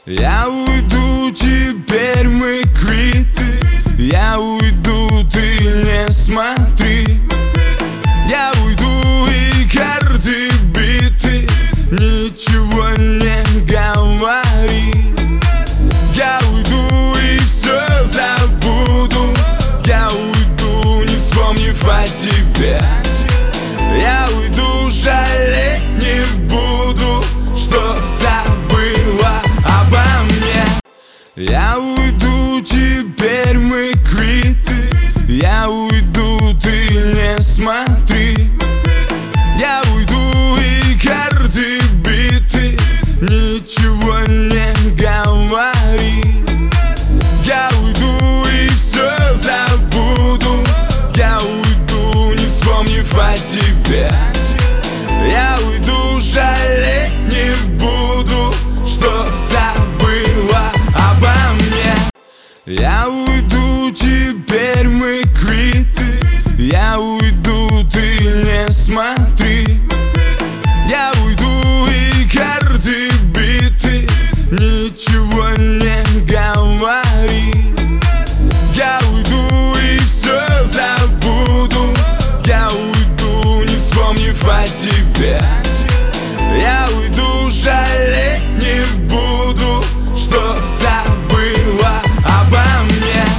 Я уйду, теперь мы квиты. Я уйду, ты не смотри. Я уйду, и карты биты. Ничего не говори. Я уйду, и все забуду. Я уйду, не вспомнив о тебе. Я уйду, жалеть не буду, что забыла обо мне. Я уйду, теперь мы квиты. Я уйду, ты не смотри. Я уйду, и карты биты. Ничего не говори. Я уйду, и все забуду. Я уйду, не вспомнив о тебе. Я уйду, жалеть не буду, что забыла обо мне. Я уйду, теперь мы квиты. Я уйду, ты не смотри. Я уйду, и карты биты. Ничего не говори. Я уйду, и все забуду. Я уйду, не вспомнив о тебе. Я уйду, жалеть не буду.